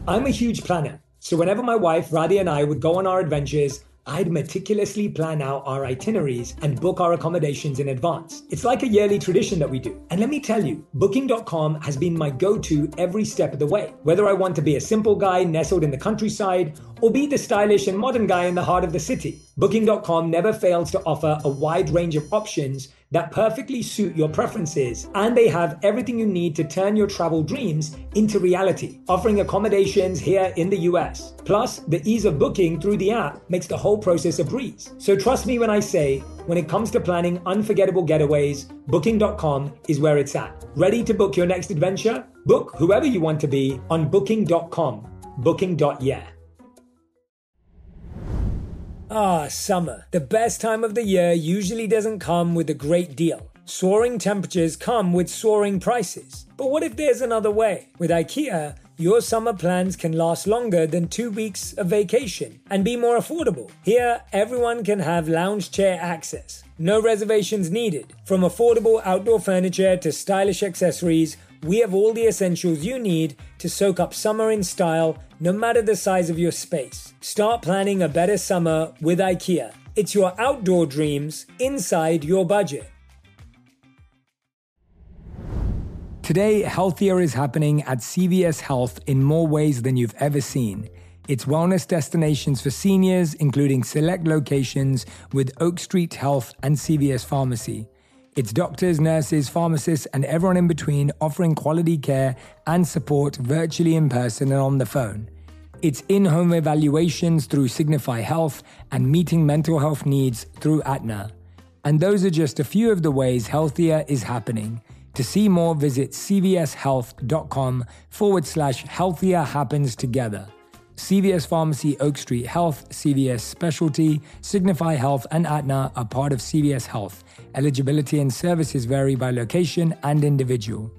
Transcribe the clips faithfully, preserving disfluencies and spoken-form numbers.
I'm a huge planner. So whenever my wife, Radhi, and I would go on our adventures, I'd meticulously plan out our itineraries and book our accommodations in advance. It's like a yearly tradition that we do. And let me tell you, booking dot com has been my go-to every step of the way. Whether I want to be a simple guy nestled in the countryside or be the stylish and modern guy in the heart of the city, booking dot com never fails to offer a wide range of options that perfectly suit your preferences, and they have everything you need to turn your travel dreams into reality, offering accommodations here in the U S. Plus, the ease of booking through the app makes the whole process a breeze. So trust me when I say, when it comes to planning unforgettable getaways, booking dot com is where it's at. Ready to book your next adventure? Book whoever you want to be on booking dot com. booking dot yeah. Ah, summer. The best time of the year usually doesn't come with a great deal. Soaring temperatures come with soaring prices. But what if there's another way? With IKEA, your summer plans can last longer than two weeks of vacation and be more affordable. Here, everyone can have lounge chair access. No reservations needed. From affordable outdoor furniture to stylish accessories, we have all the essentials you need to soak up summer in style, no matter the size of your space. Start planning a better summer with IKEA. It's your outdoor dreams inside your budget. Today, healthier is happening at C V S Health in more ways than you've ever seen. It's wellness destinations for seniors, including select locations with Oak Street Health and C V S Pharmacy. It's doctors, nurses, pharmacists, and everyone in between offering quality care and support virtually in person and on the phone. It's in-home evaluations through Signify Health and meeting mental health needs through Aetna. And those are just a few of the ways healthier is happening. To see more, visit cvshealth.com forward slash healthier happens together. C V S Pharmacy, Oak Street Health, C V S Specialty, Signify Health, and Aetna are part of C V S Health. Eligibility and services vary by location and individual.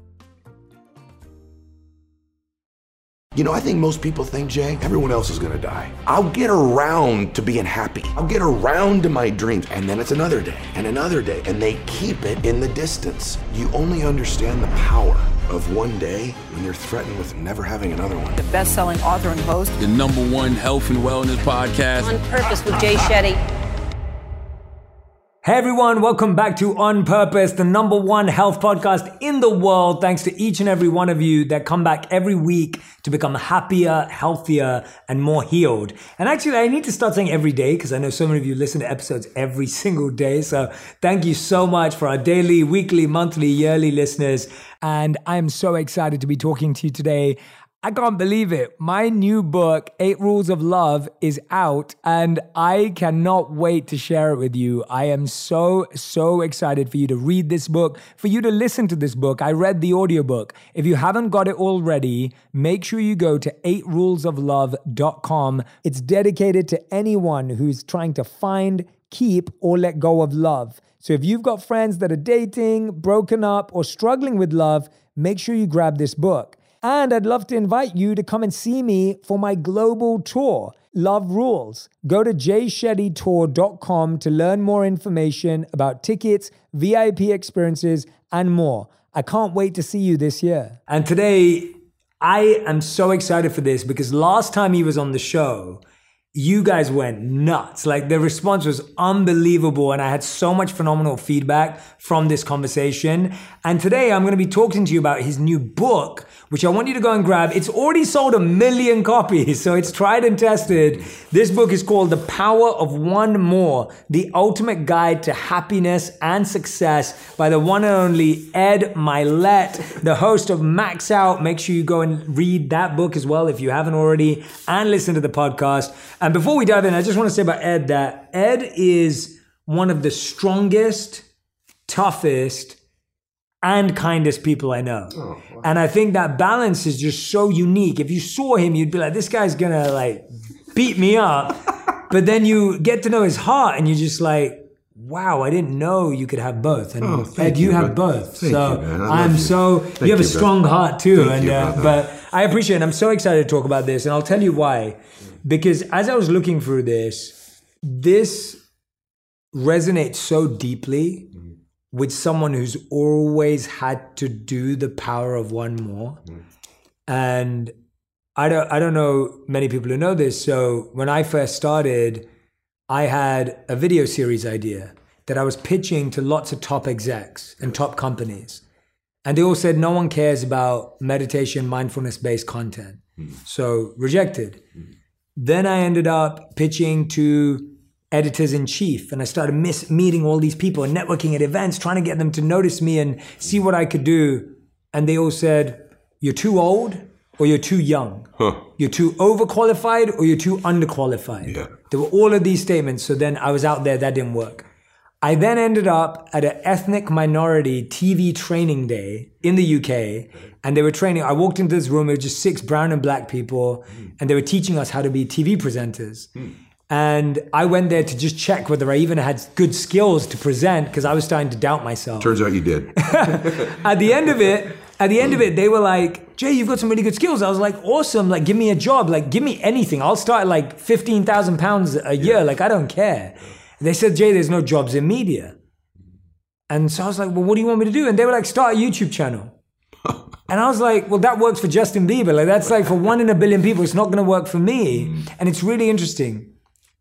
You know, I think most people think, Jay, everyone else is gonna die. I'll get around to being happy. I'll get around to my dreams. And then it's another day and another day. And they keep it in the distance. You only understand the power of one day when you're threatened with never having another one. The best-selling author and host. The number one health and wellness podcast. On Purpose with Jay Shetty. Hey everyone, welcome back to On Purpose, the number one health podcast in the world. Thanks to each and every one of you that come back every week to become happier, healthier, and more healed. And actually, I need to start saying every day because I know so many of you listen to episodes every single day. So thank you so much for our daily, weekly, monthly, yearly listeners. And I'm so excited to be talking to you today. I can't believe it. My new book, Eight Rules of Love, is out and I cannot wait to share it with you. I am so, so excited for you to read this book, for you to listen to this book. I read the audiobook. If you haven't got it already, make sure you go to eight rules of love dot com. It's dedicated to anyone who's trying to find, keep, or let go of love. So if you've got friends that are dating, broken up, or struggling with love, make sure you grab this book. And I'd love to invite you to come and see me for my global tour, Love Rules. Go to jay shetty tour dot com to learn more information about tickets, V I P experiences, and more. I can't wait to see you this year. And today, I am so excited for this because last time he was on the show, you guys went nuts. Like the response was unbelievable and I had so much phenomenal feedback from this conversation. And today I'm going to be talking to you about his new book, which I want you to go and grab. It's already sold a million copies, so it's tried and tested. This book is called The Power of One More, The Ultimate Guide to Happiness and Success by the one and only Ed Mylett, the host of Max Out. Make sure you go and read that book as well if you haven't already, and listen to the podcast. And before we dive in, I just want to say about Ed that Ed is one of the strongest, toughest, and kindest people I know. Oh, wow. And I think that balance is just so unique. If you saw him, you'd be like, this guy's gonna like beat me up. But then you get to know his heart and you're just like, wow, I didn't know you could have both. And oh, Ed, you, you have bro. both. Thank so you, man. I'm you. so, Thank you have you, a strong bro. heart too. Thank and you, uh, But I appreciate it. I'm so excited to talk about this. And I'll tell you why. Because as I was looking through this, this resonates so deeply mm. with someone who's always had to do the power of one more. Mm. And I don't, I don't know many people who know this. So when I first started, I had a video series idea that I was pitching to lots of top execs and top companies. And they all said, no one cares about meditation, mindfulness-based content. Mm. So rejected. Mm. Then I ended up pitching to editors-in-chief, and I started miss meeting all these people and networking at events, trying to get them to notice me and see what I could do. And they all said, you're too old or you're too young. Huh. You're too overqualified or you're too underqualified. Yeah. There were all of these statements. So then I was out there, that didn't work. I then ended up at an ethnic minority T V training day in the U K, and they were training. I walked into this room, it was just six brown and black people, mm. and they were teaching us how to be T V presenters. Mm. And I went there to just check whether I even had good skills to present, because I was starting to doubt myself. Turns out you did. At the end of it, at the end of it, they were like, Jay, you've got some really good skills. I was like, awesome. Like, give me a job. Like, give me anything. I'll start at like fifteen thousand pounds a year. Yeah. Like, I don't care. They said, Jay, there's no jobs in media. And so I was like, well, what do you want me to do? And they were like, start a YouTube channel. And I was like, well, that works for Justin Bieber. Like, that's like for one in a billion people. It's not going to work for me. Mm. And it's really interesting.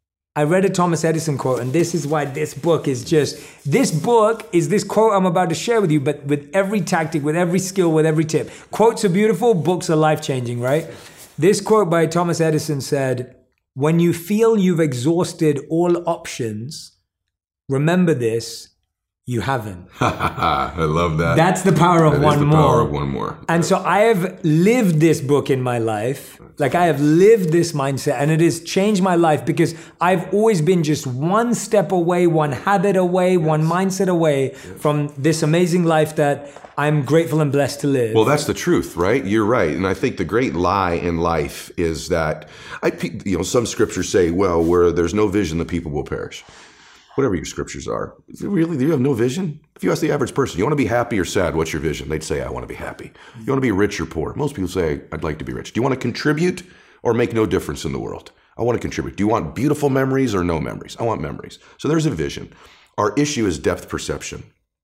I read a Thomas Edison quote, and this is why this book is just, this book is this quote I'm about to share with you, but with every tactic, with every skill, with every tip. Quotes are beautiful, books are life-changing, right? This quote by Thomas Edison said, when you feel you've exhausted all options, remember this, you haven't. I love that. That's the power of that one is the more. Power of one more. And so I have lived this book in my life. Like, I have lived this mindset, and it has changed my life, because I've always been just one step away, one habit away, yes. one mindset away yes. from this amazing life that I'm grateful and blessed to live. Well, that's the truth, right? You're right. And I think the great lie in life is that, I, you know, some scriptures say, well, where there's no vision, the people will perish. Whatever your scriptures are. Really, do you have no vision? If you ask the average person, you want to be happy or sad? What's your vision? They'd say, I want to be happy. You want to be rich or poor? Most people say, I'd like to be rich. Do you want to contribute or make no difference in the world? I want to contribute. Do you want beautiful memories or no memories? I want memories. So there's a vision. Our issue is depth perception.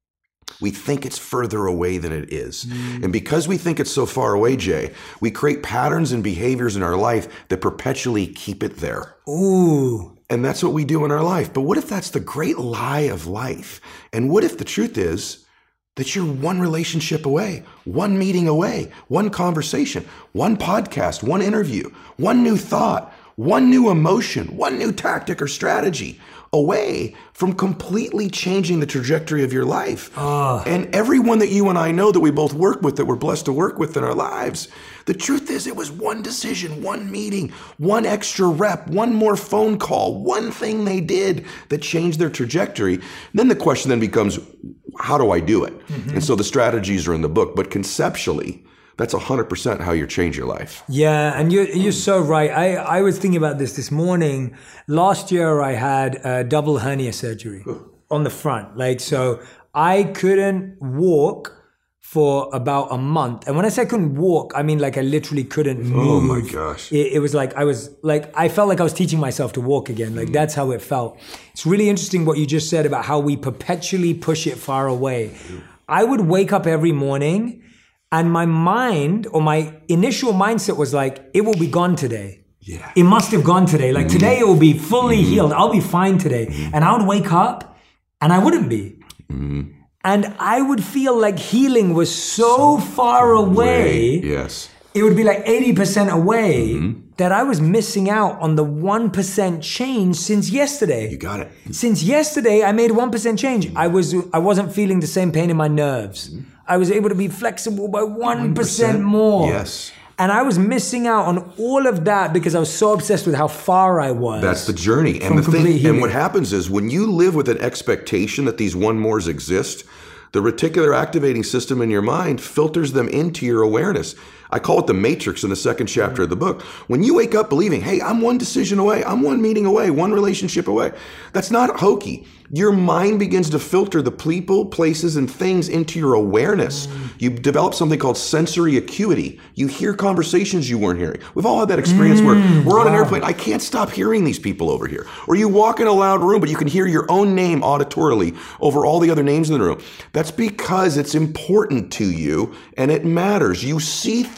We think it's further away than it is. Mm. And because we think it's so far away, Jay, we create patterns and behaviors in our life that perpetually keep it there. Ooh. And that's what we do in our life. But what if that's the great lie of life? And what if the truth is that you're one relationship away, one meeting away, one conversation, one podcast, one interview, one new thought, one new emotion, one new tactic or strategy away from completely changing the trajectory of your life. Uh. And everyone that you and I know that we both work with, that we're blessed to work with in our lives, the truth is it was one decision, one meeting, one extra rep, one more phone call, one thing they did that changed their trajectory. And then the question then becomes, how do I do it? Mm-hmm. And so the strategies are in the book, but conceptually, that's one hundred percent how you change your life. Yeah, and you're, you're so right. I, I was thinking about this this morning. Last year, I had a double hernia surgery on the front. Like, so I couldn't walk for about a month. And when I say I couldn't walk, I mean like I literally couldn't move. Oh my gosh. It, it was like I was like, I felt like I was teaching myself to walk again. Like mm. that's how it felt. It's really interesting what you just said about how we perpetually push it far away. Mm. I would wake up every morning and my mind or my initial mindset was like, it will be gone today. Yeah. It must have gone today. Like mm. today it will be fully mm. healed. I'll be fine today. Mm. And I would wake up and I wouldn't be. Mm. And I would feel like healing was so, so far away. away. Yes. It would be like eighty percent away mm-hmm. that I was missing out on the one percent change since yesterday. You got it. Since yesterday, I made one percent change. I, was, I wasn't feeling the same pain in my nerves. Mm-hmm. I was able to be flexible by one percent more. Yes. And I was missing out on all of that because I was so obsessed with how far I was. That's the journey. And the thing, and what happens is when you live with an expectation that these one mores exist, the reticular activating system in your mind filters them into your awareness. I call it the matrix in the second chapter of the book. When you wake up believing, hey, I'm one decision away, I'm one meeting away, one relationship away, that's not hokey. Your mind begins to filter the people, places, and things into your awareness. Mm. You develop something called sensory acuity. You hear conversations you weren't hearing. We've all had that experience mm. where we're on wow. an airplane, I can't stop hearing these people over here. Or you walk in a loud room, but you can hear your own name auditorily over all the other names in the room. That's because it's important to you and it matters. You see things.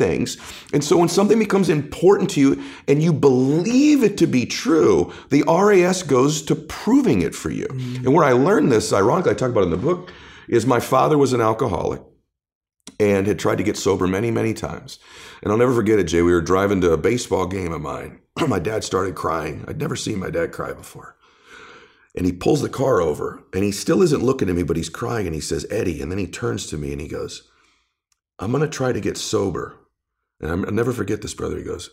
things. And so when something becomes important to you and you believe it to be true, the R A S goes to proving it for you. Mm. And where I learned this, ironically, I talk about it in the book, is my father was an alcoholic and had tried to get sober many, many times. And I'll never forget it, Jay. We were driving to a baseball game of mine. My dad started crying. I'd never seen my dad cry before. And he pulls the car over, and he still isn't looking at me, but he's crying, and he says, Eddie. And then he turns to me, and he goes, I'm going to try to get sober. And I'm, I'll never forget this, brother. He goes,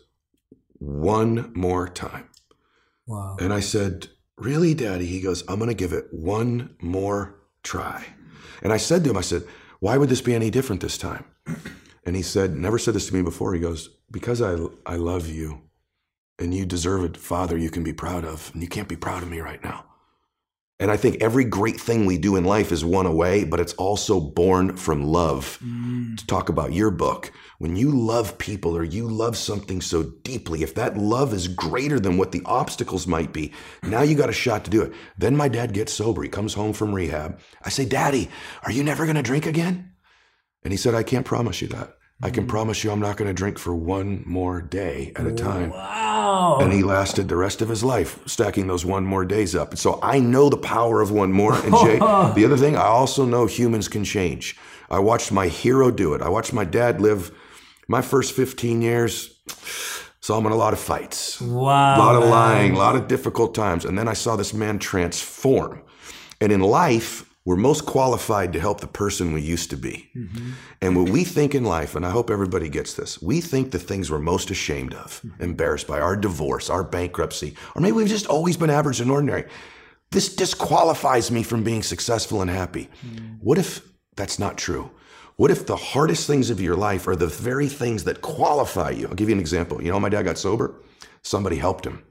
one more time. Wow. And I said, really, Daddy? He goes, I'm going to give it one more try. And I said to him, I said, why would this be any different this time? And he said, never said this to me before. He goes, because I, I love you, and you deserve a father you can be proud of, and you can't be proud of me right now. And I think every great thing we do in life is one away, but it's also born from love. Mm. To talk about your book, when you love people or you love something so deeply, if that love is greater than what the obstacles might be, now you got a shot to do it. Then my dad gets sober. He comes home from rehab. I say, Daddy, are you never going to drink again? And he said, I can't promise you that. I can promise you I'm not going to drink for one more day at a time. Wow. And he lasted the rest of his life stacking those one more days up. And so I know the power of one more. And Jay, the other thing, I also know humans can change. I watched my hero do it. I watched my dad live my first fifteen years. Saw him in a lot of fights. Wow. A lot of man. lying, a lot of difficult times. And then I saw this man transform. And in life, we're most qualified to help the person we used to be. Mm-hmm. And what we think in life, and I hope everybody gets this, we think the things we're most ashamed of, mm-hmm. embarrassed by, our divorce, our bankruptcy, or maybe we've just always been average and ordinary. This disqualifies me from being successful and happy. Mm-hmm. What if that's not true? What if the hardest things of your life are the very things that qualify you? I'll give you an example. You know, my dad got sober. Somebody helped him.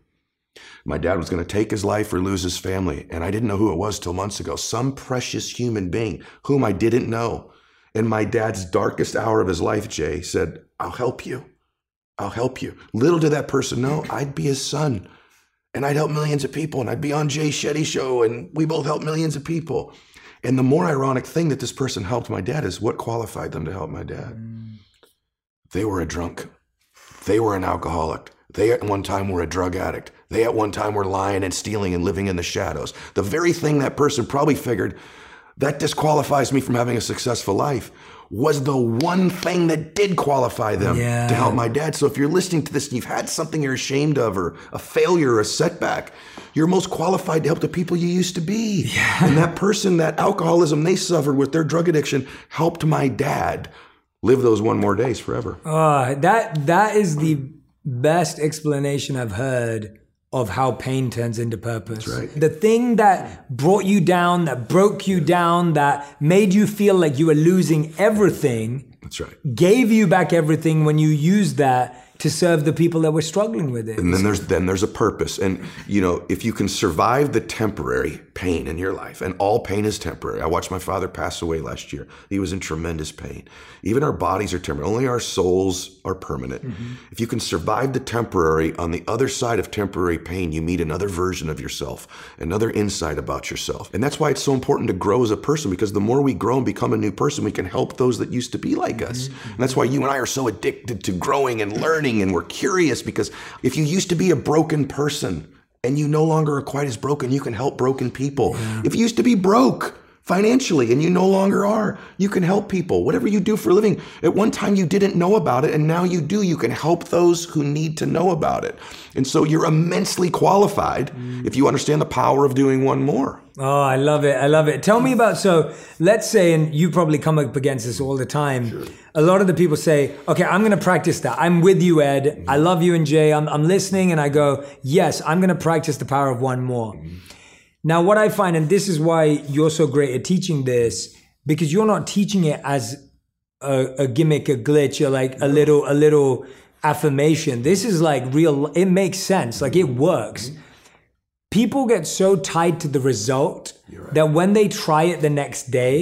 My dad was going to take his life or lose his family, and I didn't know who it was till months ago. Some precious human being whom I didn't know. In my dad's darkest hour of his life, Jay, said, I'll help you. I'll help you. Little did that person know, I'd be his son, and I'd help millions of people, and I'd be on Jay Shetty show, and we both help millions of people. And the more ironic thing that this person helped my dad is what qualified them to help my dad. Mm. They were a drunk. They were an alcoholic. They at one time were a drug addict. They at one time were lying and stealing and living in the shadows. The very thing that person probably figured, that disqualifies me from having a successful life, was the one thing that did qualify them yeah. to help my dad. So if you're listening to this and you've had something you're ashamed of, or a failure or a setback, you're most qualified to help the people you used to be. Yeah. And that person, that alcoholism they suffered with their drug addiction, helped my dad live those one more days forever. Uh, that that is the best explanation I've heard of how pain turns into purpose. That's right. The thing that brought you down, that broke you down, that made you feel like you were losing everything. That's right. Gave you back everything when you used that to serve the people that were struggling with it. And then there's then there's a purpose. And, you know, if you can survive the temporary pain in your life, and all pain is temporary. I watched my father pass away last year. He was in tremendous pain. Even our bodies are temporary. Only our souls are permanent. Mm-hmm. If you can survive the temporary, on the other side of temporary pain, you meet another version of yourself, another insight about yourself. And that's why it's so important to grow as a person, because the more we grow and become a new person, we can help those that used to be like us. Mm-hmm. And that's why you and I are so addicted to growing and learning. And we're curious, because if you used to be a broken person and you no longer are quite as broken, you can help broken people. Yeah. If you used to be broke financially and you no longer are, you can help people. Whatever you do for a living, at one time you didn't know about it, and now you do. You can help those who need to know about it. And so you're immensely qualified mm. if you understand the power of doing one more. Oh, I love it. I love it. Tell me about, so let's say, and you probably come up against this all the time. Sure. A lot of the people say, okay, I'm going to practice that. I'm with you, Ed. Mm-hmm. I love you and Jay. I'm, I'm listening, and I go, yes, I'm going to practice the power of one more. Mm-hmm. Now, what I find, and this is why you're so great at teaching this, because you're not teaching it as a, a gimmick, a glitch, or like a little, a little affirmation. This is like real, it makes sense. Like it works. Mm-hmm. People get so tied to the result right. that when they try it the next day,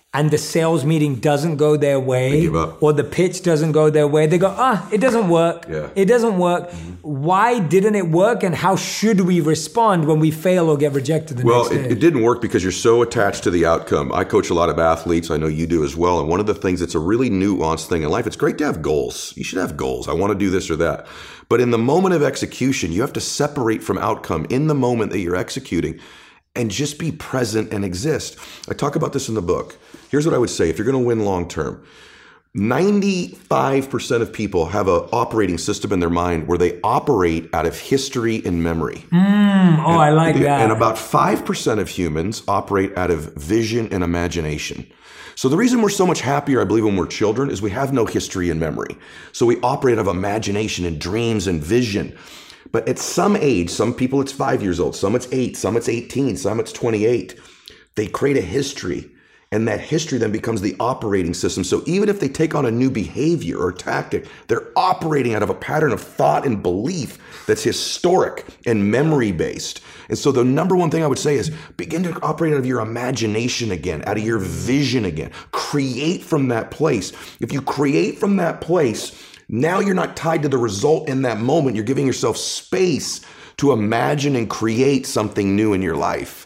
and the sales meeting doesn't go their way, They give up. or the pitch doesn't go their way, they go, ah, it doesn't work. Yeah. It doesn't work. Mm-hmm. Why didn't it work? And how should we respond when we fail or get rejected the well, next day? It, it didn't work because you're so attached to the outcome. I coach a lot of athletes. I know you do as well. And one of the things that's a really nuanced thing in life, it's great to have goals. You should have goals. I want to do this or that. But in the moment of execution, you have to separate from outcome in the moment that you're executing and just be present and exist. I talk about this in the book. Here's what I would say. If you're going to win long term, ninety-five percent of people have an operating system in their mind where they operate out of history and memory. Mm, oh, and, I like that. And about five percent of humans operate out of vision and imagination. So the reason we're so much happier, I believe, when we're children is we have no history and memory. So we operate out of imagination and dreams and vision. But at some age, some people it's five years old, some it's eight, some it's eighteen, some it's twenty-eight. They create a history. And that history then becomes the operating system. So even if they take on a new behavior or tactic, they're operating out of a pattern of thought and belief that's historic and memory-based. And so the number one thing I would say is begin to operate out of your imagination again, out of your vision again. Create from that place. If you create from that place, now you're not tied to the result in that moment. You're giving yourself space to imagine and create something new in your life.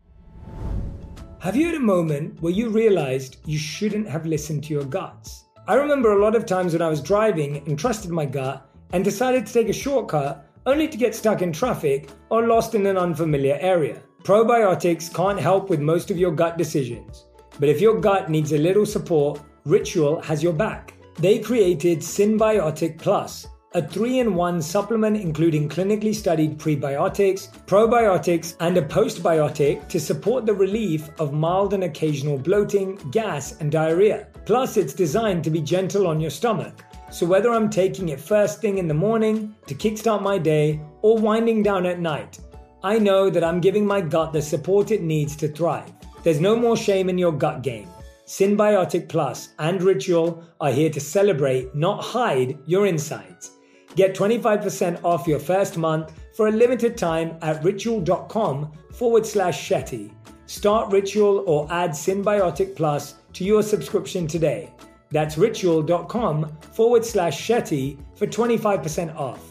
Have you had a moment where you realized you shouldn't have listened to your guts? I remember a lot of times when I was driving and trusted my gut and decided to take a shortcut only to get stuck in traffic or lost in an unfamiliar area. Probiotics can't help with most of your gut decisions, but if your gut needs a little support, Ritual has your back. They created Synbiotic Plus, a three-in-one supplement including clinically studied prebiotics, probiotics, and a postbiotic to support the relief of mild and occasional bloating, gas, and diarrhea. Plus, it's designed to be gentle on your stomach. So whether I'm taking it first thing in the morning to kickstart my day or winding down at night, I know that I'm giving my gut the support it needs to thrive. There's no more shame in your gut game. Synbiotic Plus and Ritual are here to celebrate, not hide, your insides. Get twenty-five percent off your first month for a limited time at ritual.com forward slash Shetty. Start Ritual or add Synbiotic Plus to your subscription today. That's ritual.com forward slash Shetty for twenty-five percent off.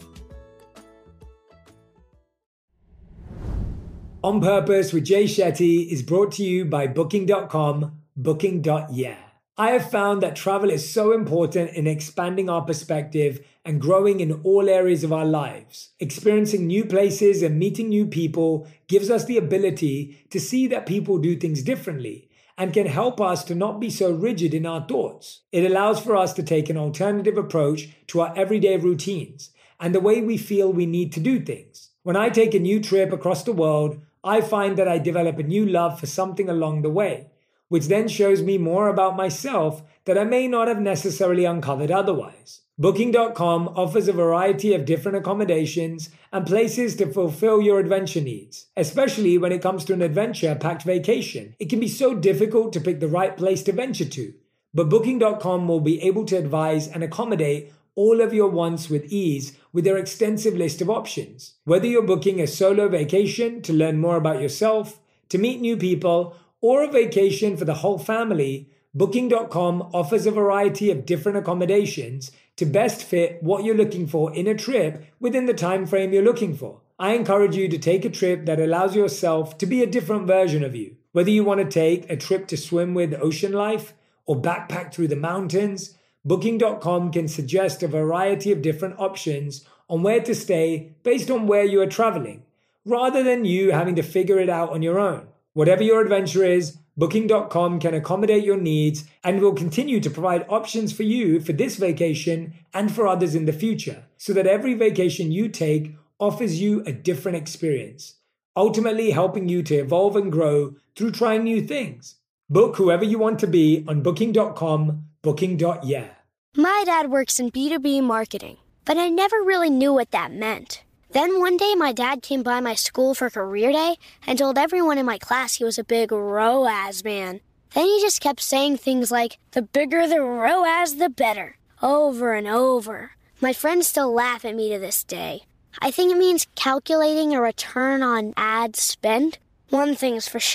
On Purpose with Jay Shetty is brought to you by booking dot com, booking dot yeah. I have found that travel is so important in expanding our perspective and growing in all areas of our lives. Experiencing new places and meeting new people gives us the ability to see that people do things differently and can help us to not be so rigid in our thoughts. It allows for us to take an alternative approach to our everyday routines and the way we feel we need to do things. When I take a new trip across the world, I find that I develop a new love for something along the way, which then shows me more about myself that I may not have necessarily uncovered otherwise. booking dot com offers a variety of different accommodations and places to fulfill your adventure needs, especially when it comes to an adventure-packed vacation. It can be so difficult to pick the right place to venture to, but booking dot com will be able to advise and accommodate all of your wants with ease with their extensive list of options. Whether you're booking a solo vacation to learn more about yourself, to meet new people, or a vacation for the whole family, booking dot com offers a variety of different accommodations to best fit what you're looking for in a trip within the time frame you're looking for. I encourage you to take a trip that allows yourself to be a different version of you. Whether you want to take a trip to swim with ocean life or backpack through the mountains, booking dot com can suggest a variety of different options on where to stay based on where you are traveling, rather than you having to figure it out on your own. Whatever your adventure is, booking dot com can accommodate your needs and will continue to provide options for you for this vacation and for others in the future, so that every vacation you take offers you a different experience, ultimately helping you to evolve and grow through trying new things. Book whoever you want to be on booking dot com, booking dot yeah. My dad works in B two B marketing, but I never really knew what that meant. Then one day my dad came by my school for career day and told everyone in my class he was a big R O A S man. Then he just kept saying things like, the bigger the R O A S, the better, over and over. My friends still laugh at me to this day. I think it means calculating a return on ad spend. One thing's for sure,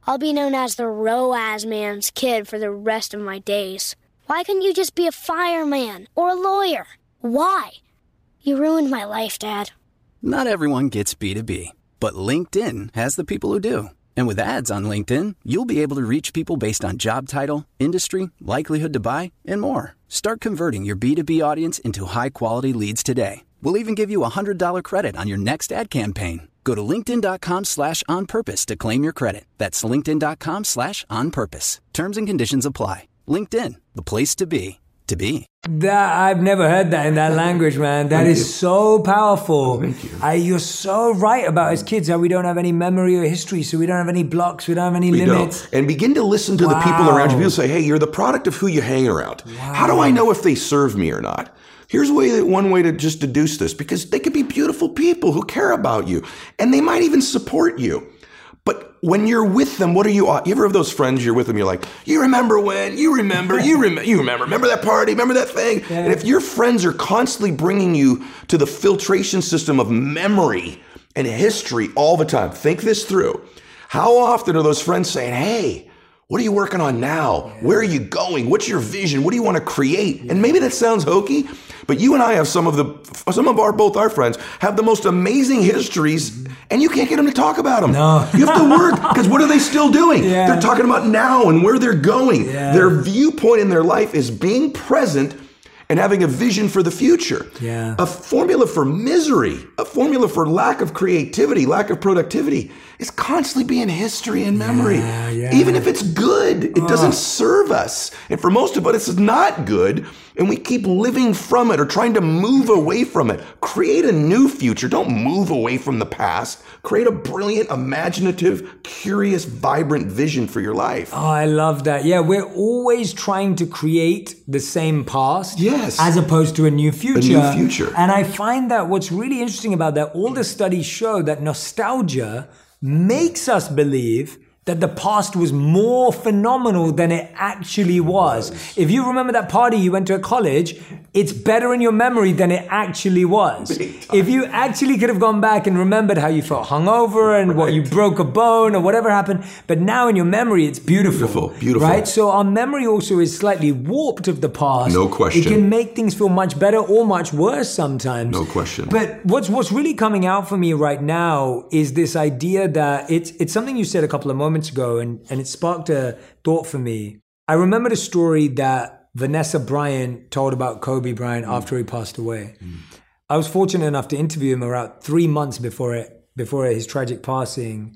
I'll be known as the ROAS man's kid for the rest of my days. Why couldn't you just be a fireman or a lawyer? Why? You ruined my life, Dad. Not everyone gets B two B, but LinkedIn has the people who do. And with ads on LinkedIn, you'll be able to reach people based on job title, industry, likelihood to buy, and more. Start converting your B two B audience into high-quality leads today. We'll even give you a one hundred dollars credit on your next ad campaign. Go to linkedin.com slash on purpose to claim your credit. That's linkedin.com slash on purpose. Terms and conditions apply. LinkedIn, the place to be, to be. That I've never heard that in that language, man. That Thank is you. so powerful. Thank you. I, you're so right about as kids how we don't have any memory or history, so we don't have any blocks, we don't have any We limits. don't. And begin to listen to the people Wow. around you. People say, hey, you're the product of who you hang around. How do I know if they serve me or not? Here's a way, one way to just deduce this, because they could be beautiful people who care about you, and they might even support you. But when you're with them, what are you? You ever have those friends you're with them? You're like, you remember when? You remember? You remember? You remember? Remember that party? Remember that thing? Yeah. And if your friends are constantly bringing you to the filtration system of memory and history all the time, think this through. How often are those friends saying, "Hey, what are you working on now? Yeah. Where are you going? What's your vision? What do you want to create?" Yeah. And maybe that sounds hokey, but you and I have some of the, some of our, both our friends have the most amazing histories, and you can't get them to talk about them. No. You have to work, because what are they still doing? Yeah. They're talking about now and where they're going. Yeah. Their viewpoint in their life is being present and having a vision for the future. Yeah. A formula for misery, a formula for lack of creativity, lack of productivity is constantly being history and memory. Yeah, yeah. Even if it's good, it doesn't serve us. And for most of us, it's not good. And we keep living from it or trying to move away from it. Create a new future. Don't move away from the past. Create a brilliant, imaginative, curious, vibrant vision for your life. Oh, I love that. Yeah, we're always trying to create the same past. Yes. As opposed to a new future. A new future. And I find that what's really interesting about that, all the studies show that nostalgia makes us believe that the past was more phenomenal than it actually was. If you remember that party you went to at college, it's better in your memory than it actually was. If you actually could have gone back and remembered how you felt hungover and what you broke a bone or whatever happened, but now in your memory, it's beautiful. Beautiful, beautiful. Right? So our memory also is slightly warped of the past. No question. It can make things feel much better or much worse sometimes. No question. But what's what's really coming out for me right now is this idea that it's it's something you said a couple of moments ago, and, and it sparked a thought for me. I remembered a story that Vanessa Bryant told about Kobe Bryant mm. after he passed away. Mm. I was fortunate enough to interview him around three months before it, before his tragic passing.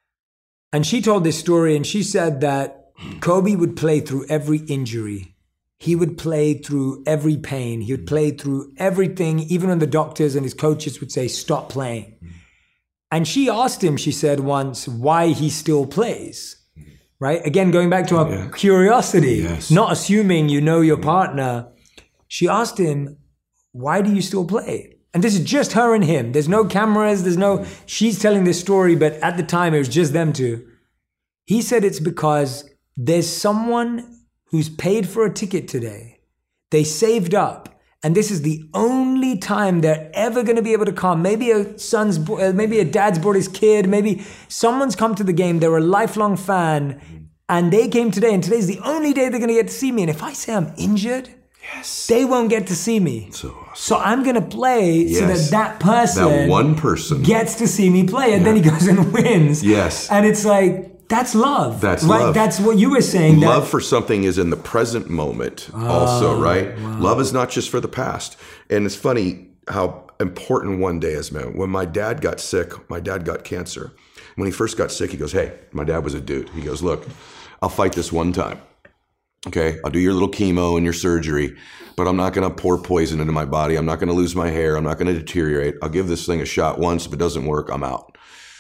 And she told this story, and she said that Kobe would play through every injury. He would play through every pain. He would play through everything, even when the doctors and his coaches would say, stop playing. Mm. And she asked him, she said once, why he still plays, right? Again, going back to our yeah. curiosity, yes. not assuming you know your partner. She asked him, why do you still play? And this is just her and him. There's no cameras. There's no, she's telling this story, but at the time it was just them two. He said it's because there's someone who's paid for a ticket today. They saved up. And this is the only time they're ever going to be able to come. Maybe a son's, maybe a dad's brought his kid. Maybe someone's come to the game. They're a lifelong fan, and they came today. And today's the only day they're going to get to see me. And if I say I'm injured, yes, they won't get to see me. So, awesome. so I'm going to play yes. so that that person, that one person, gets to see me play, and yeah. then he goes and wins. Yes, and it's like. That's love. That's right? love. That's what you were saying. Love that- for something is in the present moment oh, also, right? Wow. Love is not just for the past. And it's funny how important one day is, man. When my dad got sick, my dad got cancer. When he first got sick, he goes, hey, my dad was a dude. He goes, look, I'll fight this one time. Okay, I'll do your little chemo and your surgery, but I'm not going to pour poison into my body. I'm not going to lose my hair. I'm not going to deteriorate. I'll give this thing a shot once. If it doesn't work, I'm out.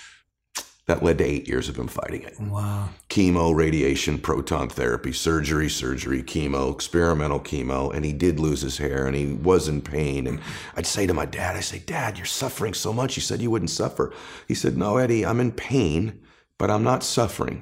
That led to eight years of him fighting it. Wow. Chemo, radiation, proton therapy, surgery, surgery, chemo, experimental chemo. And he did lose his hair and he was in pain. And I'd say to my dad, I say, Dad, you're suffering so much. You said you wouldn't suffer. He said, no, Eddie, I'm in pain, but I'm not suffering.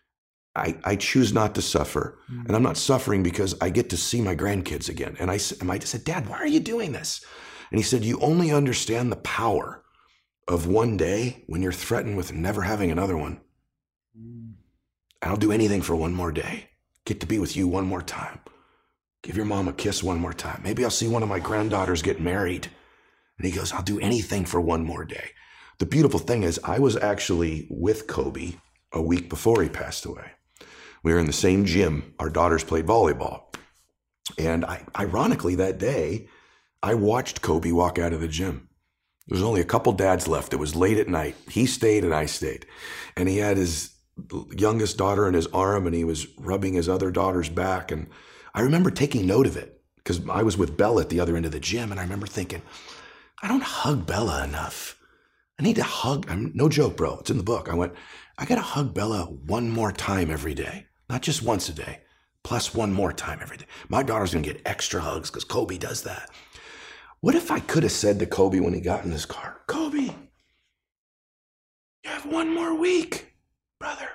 I, I choose not to suffer. Mm. And I'm not suffering because I get to see my grandkids again. And I, and I said, Dad, why are you doing this? And he said, you only understand the power of one day when you're threatened with never having another one. And I'll do anything for one more day. Get to be with you one more time. Give your mom a kiss one more time. Maybe I'll see one of my granddaughters get married. And he goes, I'll do anything for one more day. The beautiful thing is I was actually with Kobe a week before he passed away. We were in the same gym. Our daughters played volleyball. And I, ironically, that day, I watched Kobe walk out of the gym. There was only a couple dads left. It was late at night. He stayed and I stayed. And he had his youngest daughter in his arm and he was rubbing his other daughter's back. And I remember taking note of it because I was with Bella at the other end of the gym. And I remember thinking, I don't hug Bella enough. I need to hug. I'm no joke, bro. It's in the book. I went, I got to hug Bella one more time every day. Not just once a day, plus one more time every day. My daughter's going to get extra hugs because Kobe does that. What if I could have said to Kobe when he got in his car, Kobe, you have one more week, brother.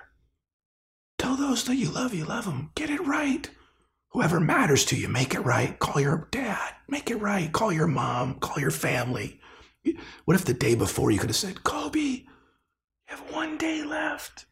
Tell those that you love, you love them. Get it right. Whoever matters to you, make it right. Call your dad, make it right. Call your mom, call your family. What if the day before you could have said, Kobe, you have one day left.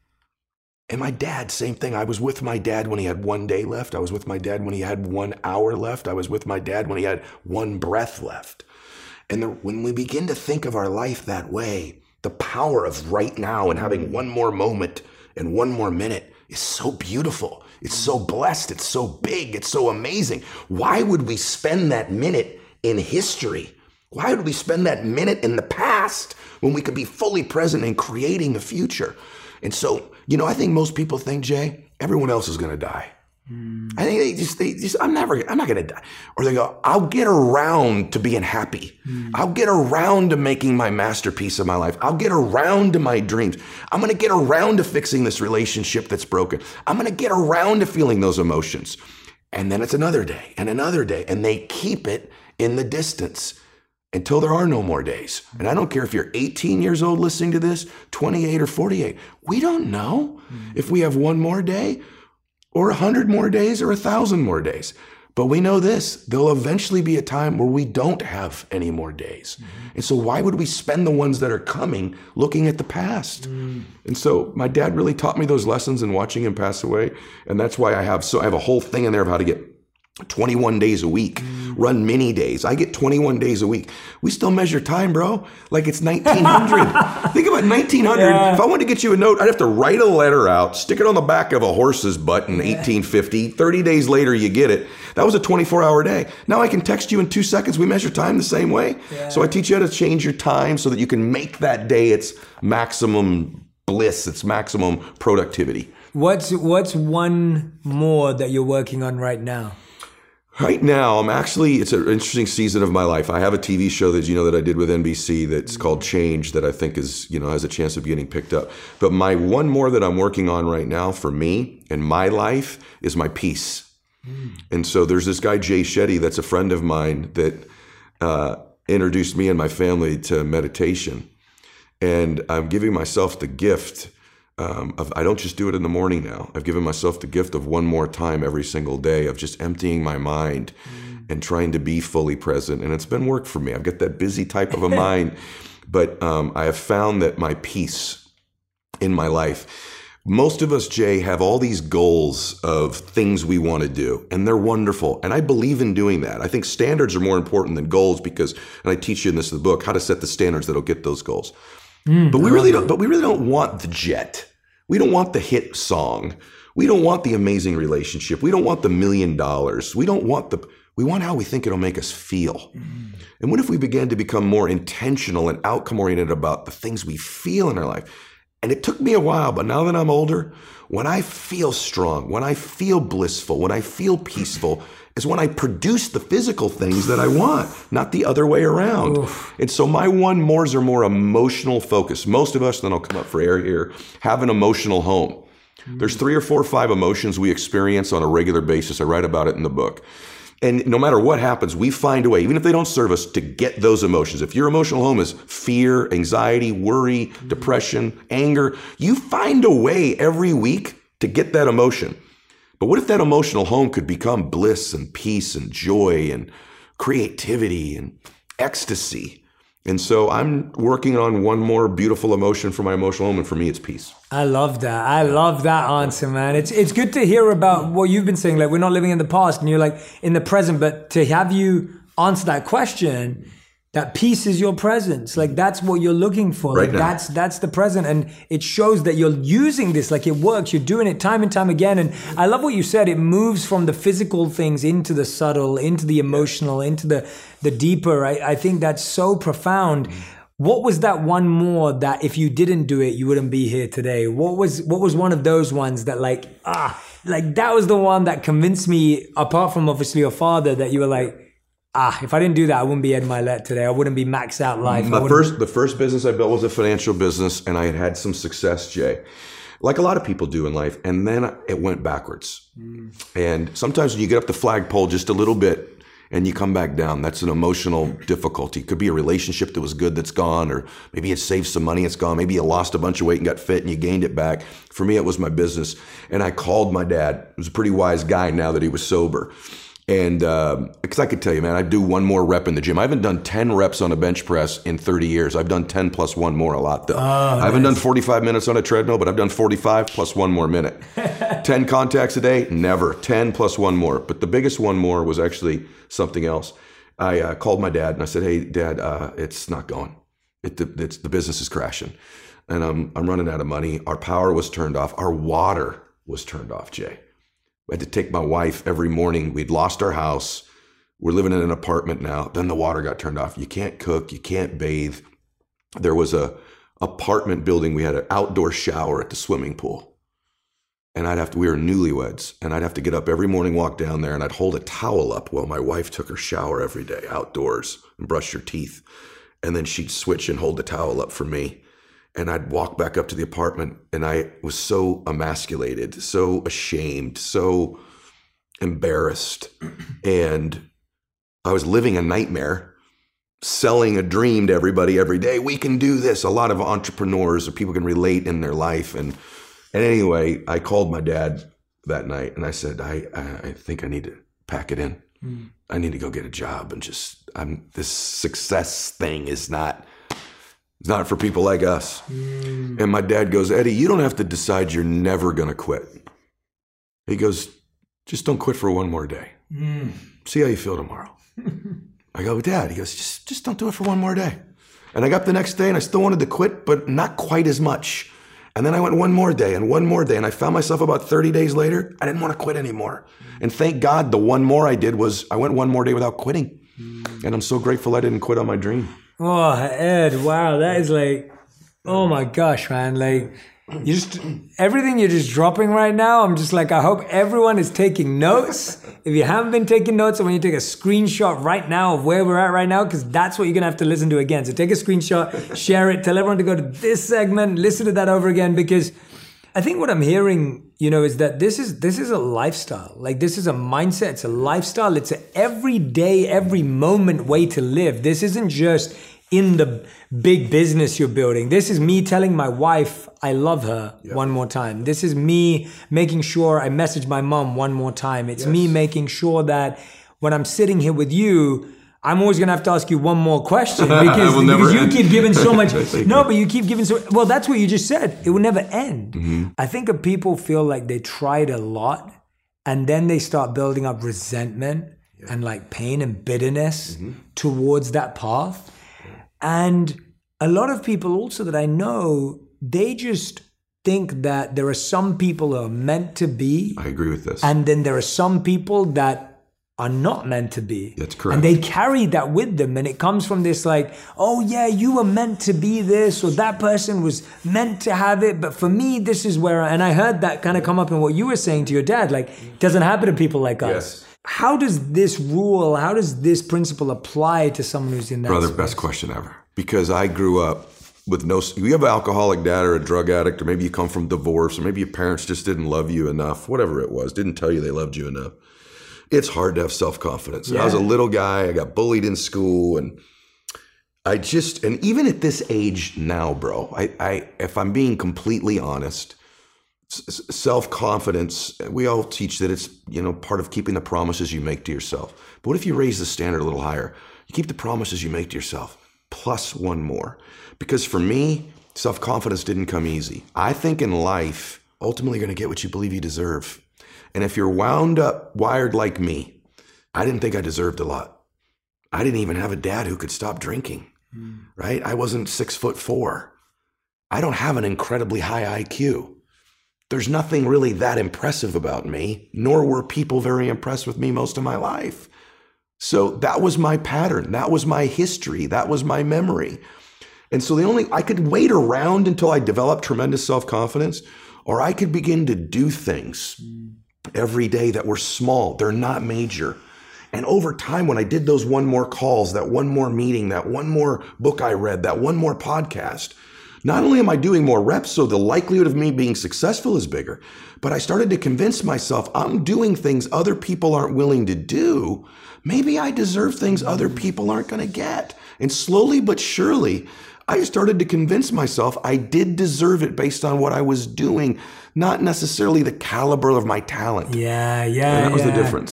And my dad, same thing. I was with my dad when he had one day left. I was with my dad when he had one hour left. I was with my dad when he had one breath left. And the, when we begin to think of our life that way, the power of right now and having one more moment and one more minute is so beautiful. It's so blessed. It's so big. It's so amazing. Why would we spend that minute in history? Why would we spend that minute in the past when we could be fully present in creating the future? And so, you know, I think most people think, Jay, everyone else is going to die. Mm. I think they just, they just, I'm never, I'm not going to die. Or they go, I'll get around to being happy. Mm. I'll get around to making my masterpiece of my life. I'll get around to my dreams. I'm going to get around to fixing this relationship that's broken. I'm going to get around to feeling those emotions. And then it's another day and another day. And they keep it in the distance until there are no more days. And I don't care if you're eighteen years old listening to this, twenty-eight or forty-eight. We don't know mm. if we have one more day or a hundred more days or a thousand more days. But we know this, there'll eventually be a time where we don't have any more days. Mm. And so why would we spend the ones that are coming looking at the past? Mm. And so my dad really taught me those lessons in watching him pass away. And that's why I have, so I have a whole thing in there of how to get twenty-one days a week, mm. run mini days. I get twenty-one days a week. We still measure time, bro, like it's nineteen hundred. Think about nineteen hundred. Yeah. If I wanted to get you a note, I'd have to write a letter out, stick it on the back of a horse's butt in yeah. eighteen fifty. thirty days later, you get it. That was a twenty-four hour day. Now I can text you in two seconds. We measure time the same way. Yeah. So I teach you how to change your time so that you can make that day its maximum bliss, its maximum productivity. What's, what's one more that you're working on right now? Right now, I'm actually, it's an interesting season of my life. I have a T V show that, you know, that I did with N B C that's called Change that I think is, you know, has a chance of getting picked up. But my one more that I'm working on right now for me in my life is my peace. Mm. And so there's this guy, Jay Shetty, that's a friend of mine that uh, introduced me and my family to meditation. And I'm giving myself the gift Um, of, I don't just do it in the morning now. I've given myself the gift of one more time every single day of just emptying my mind mm. and trying to be fully present. And it's been work for me. I've got that busy type of a mind, but um, I have found that my peace in my life, most of us, Jay, have all these goals of things we want to do, and they're wonderful. And I believe in doing that. I think standards are more important than goals because, and I teach you in this in the book, how to set the standards that'll get those goals. Mm, but we really don't, but we really don't want the jet. We don't want the hit song. We don't want the amazing relationship. We don't want the million dollars. We don't want the, we want how we think it'll make us feel. Mm. And what if we began to become more intentional and outcome oriented about the things we feel in our life? And it took me a while, but now that I'm older, when I feel strong, when I feel blissful, when I feel peaceful, is when I produce the physical things that I want, not the other way around. Oof. And so my one mores are more emotional focus. Most of us, then I'll come up for air here, have an emotional home. Mm. There's three or four or five emotions we experience on a regular basis. I write about it in the book. And no matter what happens, we find a way, even if they don't serve us, to get those emotions. If your emotional home is fear, anxiety, worry, mm. depression, anger, you find a way every week to get that emotion. But what if that emotional home could become bliss and peace and joy and creativity and ecstasy? And so I'm working on one more beautiful emotion for my emotional home, and for me, it's peace. I love that. I love that answer, man. It's it's good to hear about what you've been saying. Like, we're not living in the past, and you're like in the present. But to have you answer that question, that peace is your presence. Like, that's what you're looking for. Right like, now. that's that's the present, and it shows that you're using this. Like, it works. You're doing it time and time again. And I love what you said. It moves from the physical things into the subtle, into the emotional, into the the deeper. I, I think that's so profound. What was that one more that if you didn't do it, you wouldn't be here today? What was what was one of those ones that like, ah, like that was the one that convinced me, apart from obviously your father, that you were like, ah, if I didn't do that, I wouldn't be Ed Mylett today. I wouldn't be Max Out Life. The first, the first business I built was a financial business, and I had had some success, Jay, like a lot of people do in life. And then it went backwards. Mm. And sometimes when you get up the flagpole just a little bit and you come back down, that's an emotional difficulty. It could be a relationship that was good that's gone, or maybe you saved some money, it's gone. Maybe you lost a bunch of weight and got fit and you gained it back. For me, it was my business. And I called my dad. He was a pretty wise guy now that he was sober. And because um, I could tell you, man, I'd do one more rep in the gym. I haven't done ten reps on a bench press in thirty years. I've done ten plus one more a lot, though. Oh, I haven't nice. done forty-five minutes on a treadmill, but I've done forty-five plus one more minute. ten contacts a day? Never. ten plus one more. But the biggest one more was actually something else. I uh, called my dad and I said, hey, Dad, uh, it's not going. It, the, it's, the business is crashing. And I'm, I'm running out of money. Our power was turned off. Our water was turned off, Jay. I had to take my wife every morning. We'd lost our house. We're living in an apartment now. Then the water got turned off. You can't cook. You can't bathe. There was a apartment building. We had an outdoor shower at the swimming pool. And I'd have to, we were newlyweds, and I'd have to get up every morning, walk down there, and I'd hold a towel up while my wife took her shower every day outdoors and brushed her teeth. And then she'd switch and hold the towel up for me. And I'd walk back up to the apartment, and I was so emasculated, so ashamed, so embarrassed. And I was living a nightmare, selling a dream to everybody every day. We can do this. A lot of entrepreneurs or people can relate in their life. And, and anyway, I called my dad that night, and I said, I, I think I need to pack it in. Mm. I need to go get a job, and just, I'm, this success thing is not... It's not for people like us. Mm. And my dad goes, Eddie, you don't have to decide you're never going to quit. He goes, just don't quit for one more day. Mm. See how you feel tomorrow. I go, Dad, he goes, just, just don't do it for one more day. And I got up the next day and I still wanted to quit, but not quite as much. And then I went one more day and one more day. And I found myself about thirty days later, I didn't want to quit anymore. Mm. And thank God the one more I did was I went one more day without quitting. Mm. And I'm so grateful I didn't quit on my dream. Oh, Ed, wow, that is like, oh my gosh, man. Like, you just, everything you're just dropping right now, I'm just like, I hope everyone is taking notes. If you haven't been taking notes, I want you to take a screenshot right now of where we're at right now, because that's what you're going to have to listen to again. So take a screenshot, share it, tell everyone to go to this segment, listen to that over again, because I think what I'm hearing, you know, is that this is this is a lifestyle. Like, this is a mindset. It's a lifestyle. It's an everyday, every moment way to live. This isn't just in the big business you're building. This is me telling my wife I love her yeah. one more time. This is me making sure I message my mom one more time. It's yes. me making sure that when I'm sitting here with you, I'm always going to have to ask you one more question because, because you end. keep giving so much. No, but you keep giving so, well, that's what you just said. It will never end. Mm-hmm. I think if people feel like they tried a lot and then they start building up resentment yeah. and like pain and bitterness mm-hmm. towards that path. And a lot of people also that I know, they just think that there are some people who are meant to be. I agree with this. And then there are some people that are not meant to be. That's correct. And they carry that with them. And it comes from this like, oh yeah, you were meant to be this, or that person was meant to have it. But for me, this is where, I, and I heard that kind of come up in what you were saying to your dad, like, it doesn't happen to people like us. Yes. How does this rule, how does this principle apply to someone who's in that Brother, space? Best question ever. Because I grew up with no, you have an alcoholic dad or a drug addict, or maybe you come from divorce, or maybe your parents just didn't love you enough, whatever it was, didn't tell you they loved you enough. It's hard to have self-confidence. Yeah. I was a little guy. I got bullied in school, and I just, and even at this age now, bro, I, I if I'm being completely honest, self-confidence, we all teach that it's, you know, part of keeping the promises you make to yourself. But what if you raise the standard a little higher? You keep the promises you make to yourself, plus one more. Because for me, self-confidence didn't come easy. I think in life, ultimately you're going to get what you believe you deserve. And if you're wound up, wired like me, I didn't think I deserved a lot. I didn't even have a dad who could stop drinking, mm. right? I wasn't six foot four. I don't have an incredibly high I Q. There's nothing really that impressive about me, nor were people very impressed with me most of my life. So that was my pattern. That was my history. That was my memory. And so the only, I could wait around until I developed tremendous self-confidence, or I could begin to do things every day that were small. They're not major. And over time, when I did those one more calls, that one more meeting, that one more book I read, that one more podcast, not only am I doing more reps, so the likelihood of me being successful is bigger, but I started to convince myself I'm doing things other people aren't willing to do. Maybe I deserve things other people aren't going to get. And slowly but surely, I started to convince myself I did deserve it based on what I was doing, not necessarily the caliber of my talent. Yeah, yeah, and that was yeah. the difference.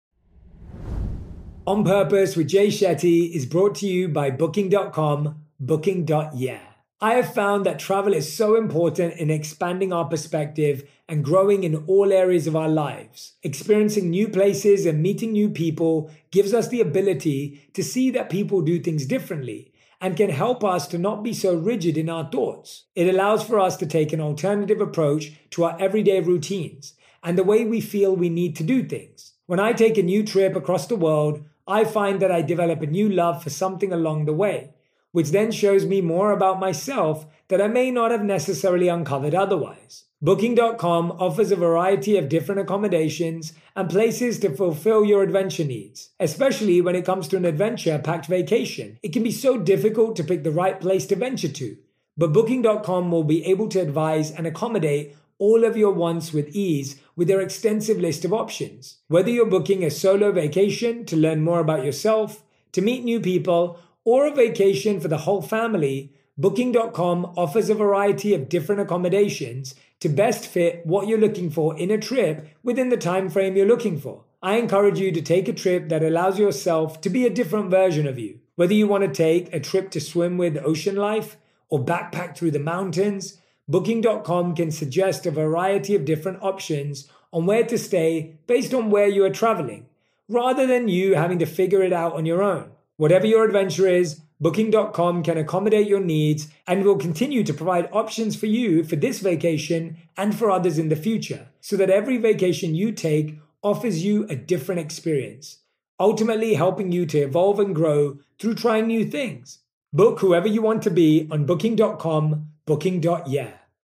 On Purpose with Jay Shetty is brought to you by Booking dot com, Booking dot yeah. I have found that travel is so important in expanding our perspective and growing in all areas of our lives. Experiencing new places and meeting new people gives us the ability to see that people do things differently and can help us to not be so rigid in our thoughts. It allows for us to take an alternative approach to our everyday routines and the way we feel we need to do things. When I take a new trip across the world, I find that I develop a new love for something along the way, which then shows me more about myself that I may not have necessarily uncovered otherwise. Booking dot com offers a variety of different accommodations and places to fulfill your adventure needs, especially when it comes to an adventure-packed vacation. It can be so difficult to pick the right place to venture to, but Booking dot com will be able to advise and accommodate all of your wants with ease with their extensive list of options. Whether you're booking a solo vacation to learn more about yourself, to meet new people, or a vacation for the whole family, Booking dot com offers a variety of different accommodations to best fit what you're looking for in a trip within the time frame you're looking for. I encourage you to take a trip that allows yourself to be a different version of you. Whether you want to take a trip to swim with ocean life or backpack through the mountains, Booking dot com can suggest a variety of different options on where to stay based on where you are traveling, rather than you having to figure it out on your own. Whatever your adventure is, Booking dot com can accommodate your needs and will continue to provide options for you for this vacation and for others in the future, so that every vacation you take offers you a different experience, ultimately helping you to evolve and grow through trying new things. Book whoever you want to be on Booking dot com, Booking dot yeah.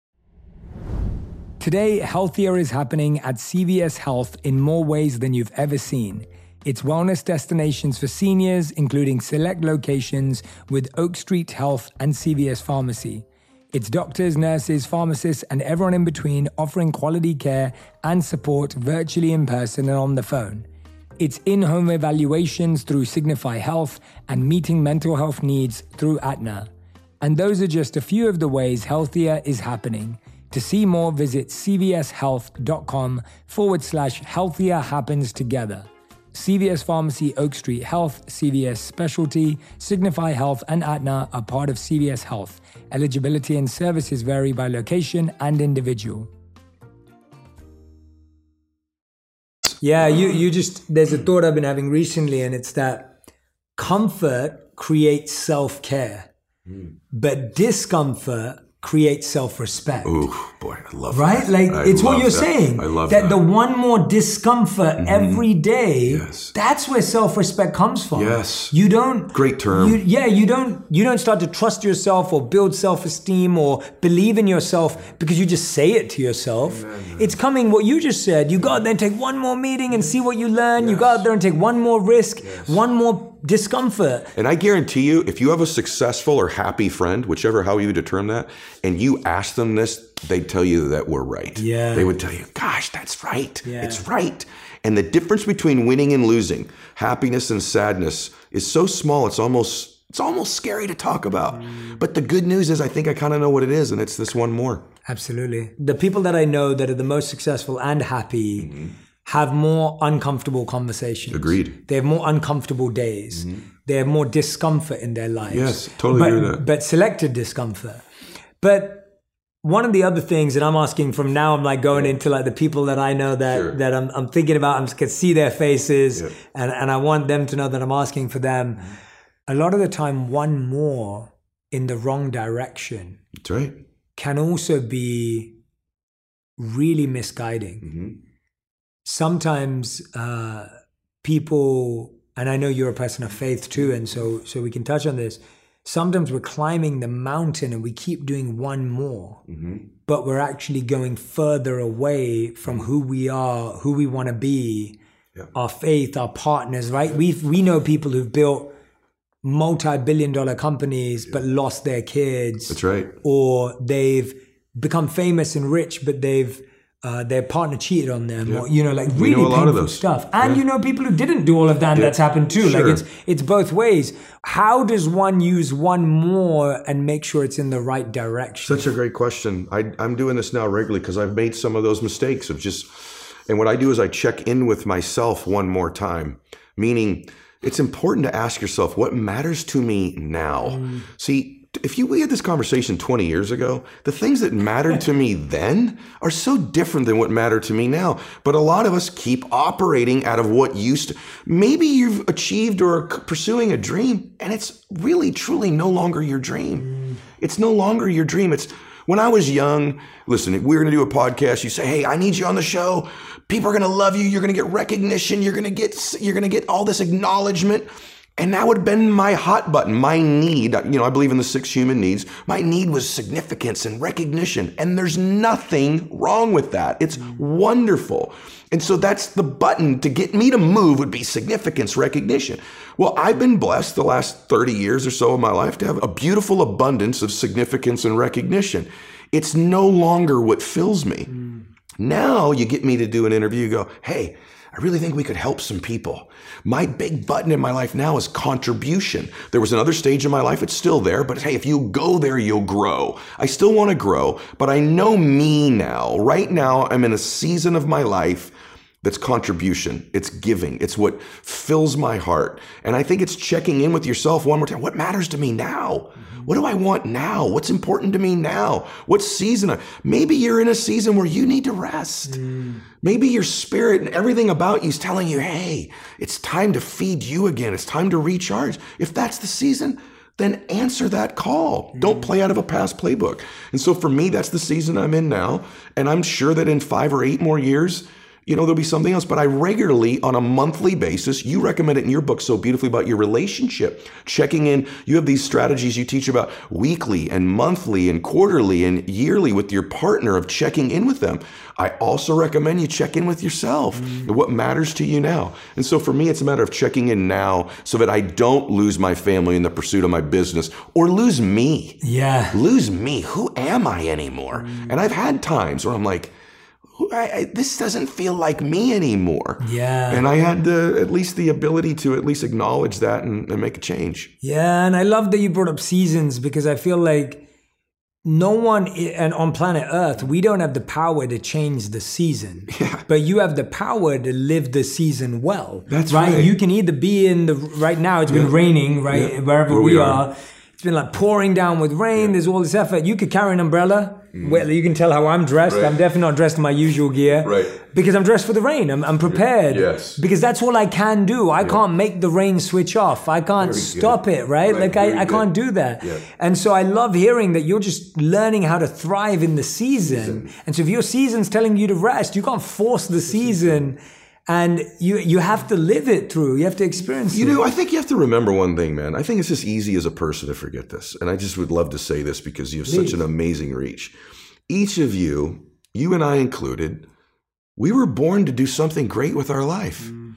Today, healthier is happening at C V S Health in more ways than you've ever seen. It's wellness destinations for seniors, including select locations with Oak Street Health and C V S Pharmacy. It's doctors, nurses, pharmacists, and everyone in between offering quality care and support virtually in person and on the phone. It's in-home evaluations through Signify Health and meeting mental health needs through Aetna. And those are just a few of the ways healthier is happening. To see more, visit cvshealth.com forward slash healthier happens together. C V S Pharmacy, Oak Street Health, C V S Specialty, Signify Health, and Aetna are part of C V S Health. Eligibility and services vary by location and individual. Yeah, you, you just, there's a thought I've been having recently, and it's that comfort creates self-care, mm. but discomfort create self-respect. Ooh, boy, I love right? that. Like, I it's what you're that. saying. I love that. that. The one more discomfort mm-hmm. every day, yes. that's where self-respect comes from. Yes. You don't... Great term. You, yeah, you don't you don't start to trust yourself or build self-esteem or believe in yourself because you just say it to yourself. Amen. It's coming, what you just said. You go out there and take one more meeting and see what you learn. Yes. You go out there and take one more risk, yes. one more discomfort. And I guarantee you, if you have a successful or happy friend, whichever how you determine that, and you ask them this, they'd tell you that we're right. Yeah. They would tell you, gosh, that's right. Yeah. It's right. And the difference between winning and losing, happiness and sadness, is so small, it's almost it's almost scary to talk about. Mm. But the good news is I think I kind of know what it is, and it's this one more. Absolutely. The people that I know that are the most successful and happy mm-hmm. have more uncomfortable conversations. Agreed. They have more uncomfortable days. Mm-hmm. They have more discomfort in their lives. Yes, totally but, agree with that. But selected discomfort. But one of the other things, and I'm asking from now, I'm like going into like the people that I know that Sure. that I'm, I'm thinking about. I can see their faces, Yep. and, and I want them to know that I'm asking for them. Mm-hmm. A lot of the time, one more in the wrong direction That's right. can also be really misguiding. Mm-hmm. Sometimes uh, people, and I know you're a person of faith too, and so so we can touch on this. Sometimes we're climbing the mountain and we keep doing one more, mm-hmm. but we're actually going further away from who we are, who we want to be, yeah. our faith, our partners, right? We we know people who've built multi-billion dollar companies yeah. but lost their kids. That's right. Or they've become famous and rich, but they've Uh, their partner cheated on them, yeah. or you know, like We really know a lot of painful those. stuff. And Yeah. you know, people who didn't do all of that, and Yeah. that's happened too. Sure. Like it's it's both ways. How does one use one more and make sure it's in the right direction? Such a great question. I, I'm doing this now regularly because I've made some of those mistakes of just, and what I do is I check in with myself one more time, meaning it's important to ask yourself, what matters to me now? Mm. See, if you we had this conversation twenty years ago, the things that mattered to me then are so different than what matter to me now. But a lot of us keep operating out of what used to. Maybe you've achieved or are pursuing a dream, and it's really, truly no longer your dream. Mm. It's no longer your dream. It's when I was young. Listen, if we were going to do a podcast, you say, "Hey, I need you on the show. People are going to love you. You're going to get recognition. You're going to get. You're going to get all this acknowledgement." And that would have been my hot button, my need. You know, I believe in the six human needs. My need was significance and recognition. And there's nothing wrong with that. It's wonderful. And so that's the button to get me to move would be significance, recognition. Well, I've been blessed the last thirty years or so of my life to have a beautiful abundance of significance and recognition. It's no longer what fills me. Mm. Now you get me to do an interview, you go, hey, I really think we could help some people. My big button in my life now is contribution. There was another stage in my life, it's still there, but hey, if you go there, you'll grow. I still want to grow, but I know me now. Right now, I'm in a season of my life that's contribution. It's giving. It's what fills my heart. And I think it's checking in with yourself one more time. What matters to me now? Mm-hmm. What do I want now? What's important to me now? What season? Maybe you're in a season where you need to rest. Mm. Maybe your spirit and everything about you is telling you, hey, it's time to feed you again. It's time to recharge. If that's the season, then answer that call. Mm. Don't play out of a past playbook. And so for me, that's the season I'm in now. And I'm sure that in five or eight more years, you know, there'll be something else. But I regularly, on a monthly basis, you recommend it in your book so beautifully about your relationship, checking in. You have these strategies you teach about weekly and monthly and quarterly and yearly with your partner of checking in with them. I also recommend you check in with yourself mm. and what matters to you now. And so for me, it's a matter of checking in now so that I don't lose my family in the pursuit of my business or lose me. Yeah. Lose me. Who am I anymore? Mm. And I've had times where I'm like, I, I, this doesn't feel like me anymore. Yeah. And I had the, at least the ability to at least acknowledge that and, and make a change. Yeah. And I love that you brought up seasons because I feel like no one, and on planet Earth, we don't have the power to change the season. Yeah. But you have the power to live the season well. That's right. right. You can either be in the, right now it's been yeah. raining, right? Yeah. Wherever Where we, we are. are. It's been like pouring down with rain. Yeah. There's all this effort. You could carry an umbrella. Mm. Well, you can tell how I'm dressed. Right. I'm definitely not dressed in my usual gear. Right. Because I'm dressed for the rain. I'm, I'm prepared. Yes. Because that's all I can do. I yeah. can't make the rain switch off. I can't Very stop good. it, right? right. Like I, I can't do that. Yeah. And so I love hearing that you're just learning how to thrive in the season. season. And so if your season's telling you to rest, you can't force the season. And you you have to live it through. You have to experience you it. You know, I think you have to remember one thing, man. I think it's just easy as a person to forget this. And I just would love to say this because you have Please. such an amazing reach. Each of you, you and I included, we were born to do something great with our life. Mm.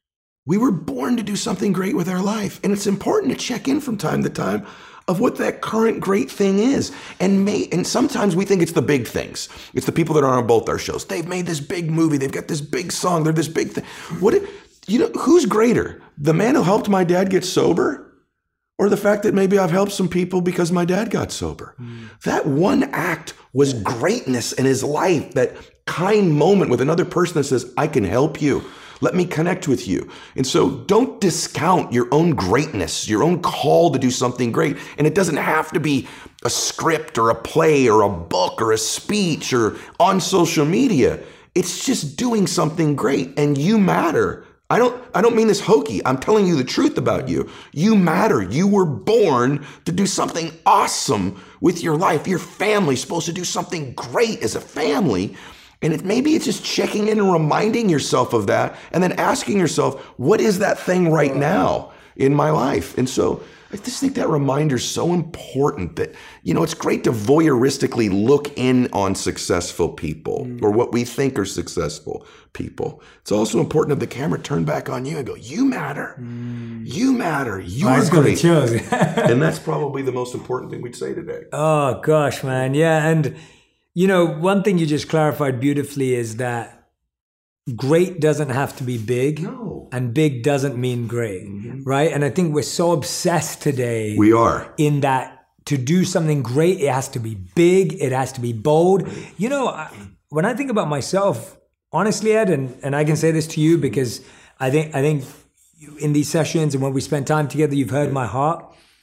We were born to do something great with our life. And it's important to check in from time to time of what that current great thing is. And may, and sometimes we think it's the big things. It's the people that are on both our shows. They've made this big movie. They've got this big song. They're this big thing. What, you know, who's greater? The man who helped my dad get sober? Or the fact that maybe I've helped some people because my dad got sober? Mm. That one act was greatness in his life that kind moment with another person that says, I can help you. Let me connect with you. And so don't discount your own greatness, your own call to do something great. And it doesn't have to be a script or a play or a book or a speech or on social media. It's just doing something great, and you matter. I don't I don't mean this hokey. I'm telling you the truth about you. You matter. You were born to do something awesome with your life. Your family's supposed to do something great as a family. And it, maybe it's just checking in and reminding yourself of that, and then asking yourself, what is that thing right now in my life? And so I just think that reminder is so important that, you know, it's great to voyeuristically look in on successful people mm. or what we think are successful people. It's also important to have the camera turn back on you and go, you matter. Mm. You matter. You oh, are great. And that's probably the most important thing we'd say today. Oh, gosh, man. Yeah. And, you know, one thing you just clarified beautifully is that great doesn't have to be big, no. and big doesn't mean great, mm-hmm. right? And I think we're so obsessed today. We are. In that to do something great, it has to be big, it has to be bold. You know, I, when I think about myself, honestly, Ed, and, and I can say this to you because I think I think in these sessions and when we spend time together, you've heard my heart.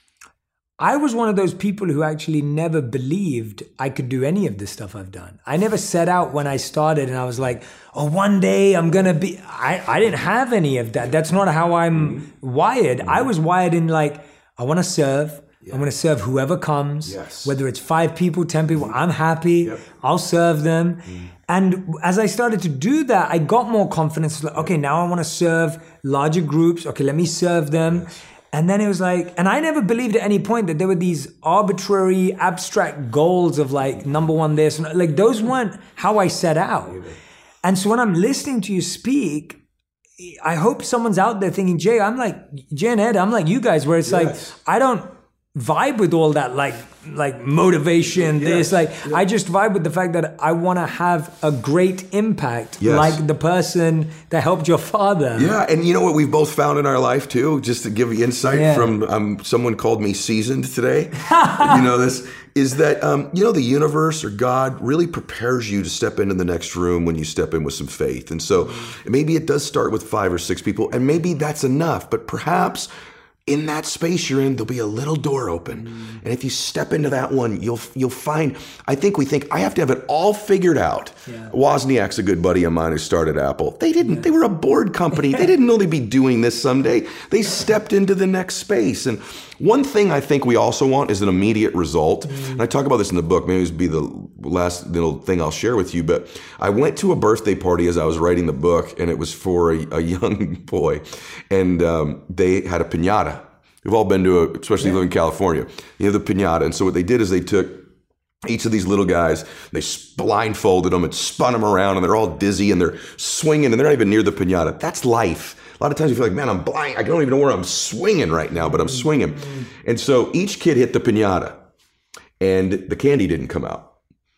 I was one of those people who actually never believed I could do any of the stuff I've done. I never set out when I started and I was like, oh, one day I'm going to be, I, I didn't have any of that. That's not how I'm mm-hmm. wired. Mm-hmm. I was wired in like, I want to serve. Yeah. I'm going to serve whoever comes, yes. whether it's five people, ten people, I'm happy. Yep. I'll serve them. Mm-hmm. And as I started to do that, I got more confidence. Like, okay, now I want to serve larger groups. Okay, let me serve them. Yes. And then it was like, and I never believed at any point that there were these arbitrary, abstract goals of like, number one this, and like those weren't how I set out. And so when I'm listening to you speak, I hope someone's out there thinking, Jay, I'm like, Jay and Ed, I'm like you guys, where it's yes. like, I don't vibe with all that like like motivation, yes. this, like yes. I just vibe with the fact that I want to have a great impact, yes. like the person that helped your father. Yeah, and you know what we've both found in our life too, just to give you insight yeah. from um, someone called me seasoned today. You know this, is that, um, you know, the universe or God really prepares you to step into the next room when you step in with some faith. And so maybe it does start with five or six people, and maybe that's enough, but perhaps in that space you're in, there'll be a little door open. Mm. And if you step into that one, you'll you'll find, I think we think, I have to have it all figured out. Yeah. Wozniak's a good buddy of mine who started Apple. They didn't, yeah. they were a board company. They didn't know they'd be doing this someday. They stepped into the next space. And one thing I think we also want is an immediate result. Mm. And I talk about this in the book, maybe this will be the last little thing I'll share with you, but I went to a birthday party as I was writing the book, and it was for a, a young boy. And um, they had a piñata. We've all been to a, especially yeah. live in California, you have the piñata. And so what they did is they took each of these little guys, they blindfolded them and spun them around, and they're all dizzy and they're swinging and they're not even near the piñata. That's life. A lot of times you feel like, man, I'm blind. I don't even know where I'm swinging right now, but I'm swinging. And so each kid hit the piñata and the candy didn't come out.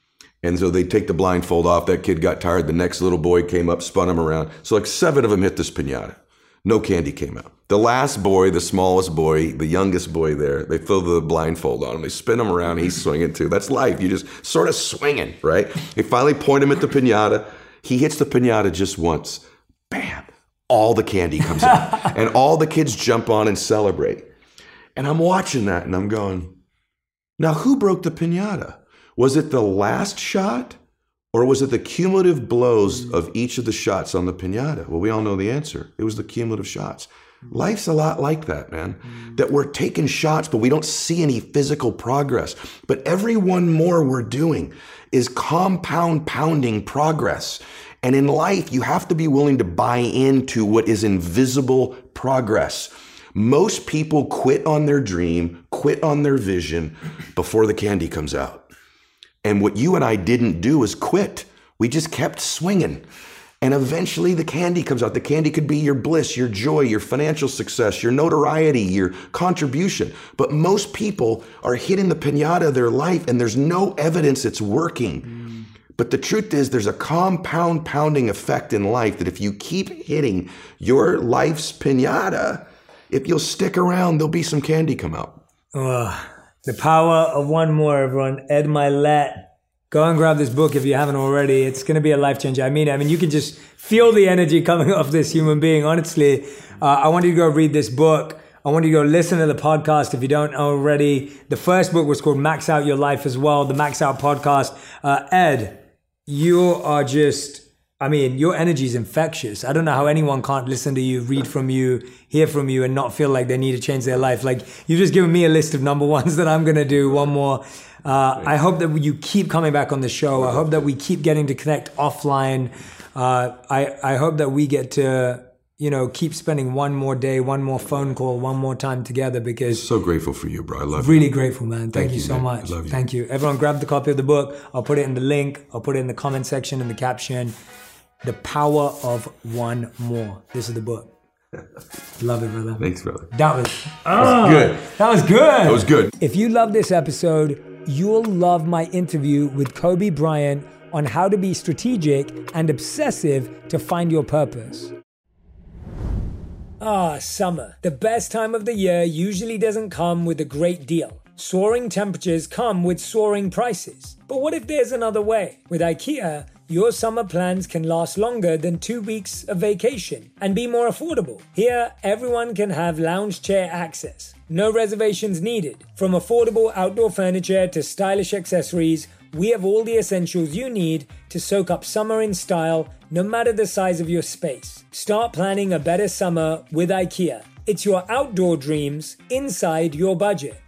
And so they take the blindfold off. That kid got tired. The next little boy came up, spun him around. So like seven of them hit this piñata. No candy came out. The last boy, the smallest boy, the youngest boy there, they throw the blindfold on him. They spin him around. He's swinging too. That's life. You just sort of swinging, right? They finally point him at the piñata. He hits the piñata just once. Bam. All the candy comes out. And all the kids jump on and celebrate. And I'm watching that and I'm going, now who broke the piñata? Was it the last shot? Or was it the cumulative blows of each of the shots on the piñata? Well, we all know the answer. It was the cumulative shots. Life's a lot like that, man. That we're taking shots, but we don't see any physical progress. But every one more we're doing is compound pounding progress. And in life, you have to be willing to buy into what is invisible progress. Most people quit on their dream, quit on their vision before the candy comes out. And what you and I didn't do is quit. We just kept swinging. And eventually the candy comes out. The candy could be your bliss, your joy, your financial success, your notoriety, your contribution. But most people are hitting the piñata of their life and there's no evidence it's working. Mm. But the truth is there's a compound pounding effect in life that if you keep hitting your life's piñata, if you'll stick around, there'll be some candy come out. Uh. The power of one more, everyone. Ed Mylett. Go and grab this book if you haven't already. It's going to be a life changer. I mean, I mean, you can just feel the energy coming off this human being. Honestly, uh, I want you to go read this book. I want you to go listen to the podcast if you don't already. The first book was called Max Out Your Life as well, the Max Out podcast. Uh, Ed, you are just, I mean, your energy is infectious. I don't know how anyone can't listen to you, read from you, hear from you, and not feel like they need to change their life. Like, you've just given me a list of number ones that I'm going to do. One more. Uh, I hope that you keep coming back on the show. I hope that we keep getting to connect offline. Uh, I, I hope that we get to, you know, keep spending one more day, one more phone call, one more time together, because So grateful for you, bro. I love really you. grateful, man. Thank, Thank you you, so man. much. I love you. Thank you. Everyone grab the copy of the book. I'll put it in the link. I'll put it in the comment section, in the caption. The Power of One More. This is the book. Love it, brother. Thanks, brother. That was, That was good. that was good. That was good. If you love this episode, you'll love my interview with Kobe Bryant on how to be strategic and obsessive to find your purpose. Ah, summer. The best time of the year usually doesn't come with a great deal. Soaring temperatures come with soaring prices. But what if there's another way? With IKEA, your summer plans can last longer than two weeks of vacation and be more affordable. Here, everyone can have lounge chair access. No reservations needed. From affordable outdoor furniture to stylish accessories, we have all the essentials you need to soak up summer in style, no matter the size of your space. Start planning a better summer with IKEA. It's your outdoor dreams inside your budget.